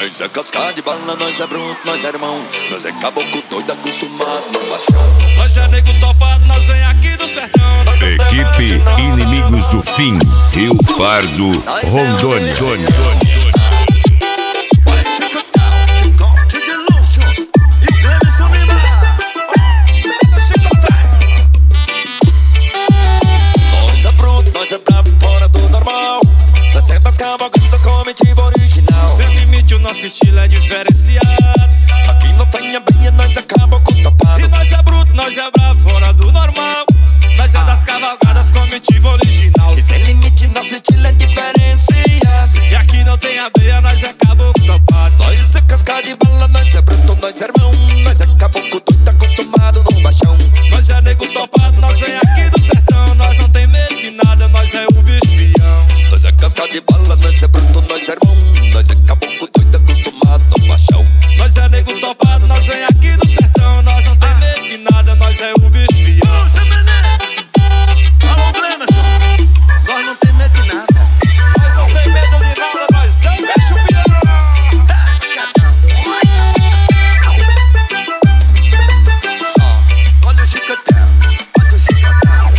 Nós é casca de bala, nós é bruto, nós é irmão. Nós é caboclo doido, acostumado no baixão. Nós é nego topado, nós vem aqui do sertão. Equipe Inimigos do Fim, Rio Pardo, Rondônia. Nós é brabo fora do normal. Nós é das cavalgadas comitiva original. Sem limite, o nosso estilo é diferenciado. Aqui não tem abelha, nós é caboclo topado. E nós é bruto, nós é brabo fora do normal. Nós é das cavalgadas comitiva original. E sem limite, nosso estilo é diferenciado. E aqui não tem abelha, nós é caboclo topado. Nós é casca de bala, nós é bruto, nós é irmão. Nós é caboclo doido, acostumado no baixão. Nós é nego topado, nós vem aqui do sertão. Nós não tem medo de nada, nós é o bicho-pião. Nós é casca de bala, nós é bruto, nós é irmão. Nós é caboclo doido, acostumado no baixão. Nós é nego topado, nós vem aqui do sertão. Nós não tem medo de nada, nós é o bicho-pião. Alô, Glemerson, nós não tem medo de nada. Nós não tem medo de nada, nós é o bicho-pião. Olha o chicotão, olha o chicotão.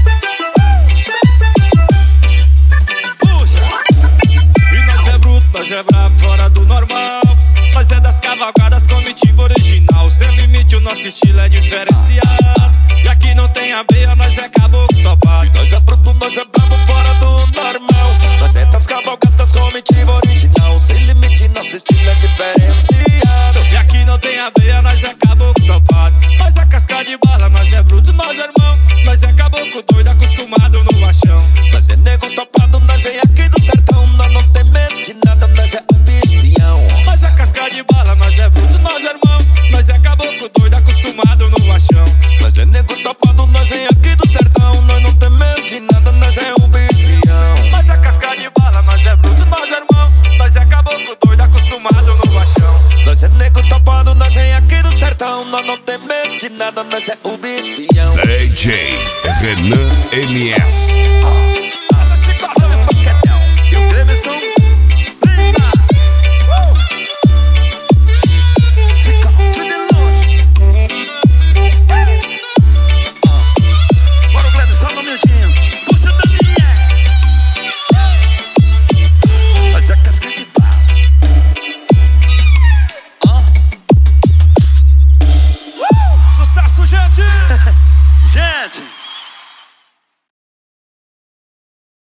Puxa! E nós é bruto, nós é brabo fora do normal. Nós é das cavalgadas comitiva original. Sem limite, o nosso estilo é diferenciado. E aqui não tem abelha, nós é caboclo topado. E nós é bruto, nós é brabo fora do normal. Nós é das cavalgadas comitiva original. Sem limite, nosso estilo é diferenciado. E aqui não tem abelha, nós é caboclo topado. Nós é casca de bala, nós é bruto, nós é irmão. Nós é caboclo doido, acostumado no baixão. Nós é nego topado, nós é aqui do sertão. Nós não tem medo de nada, nós é o bicho-pião. Nós é casca de bala, nós é bruto, nós é irmão. Nós é caboclo doido, acostumado no baixão. Nós é nego topado, nós é aqui do sertão. Nós não tem medo de nada, nós é o bicho-pião. Nós é casca de bala, nós é bruto, nós é irmão. Nós é caboclo doido, acostumado no baixão. Nós é nego topado, nós é aqui do sertão. Nós não tem medo de nada, nós é o bicho-pião. DJ Renan MS.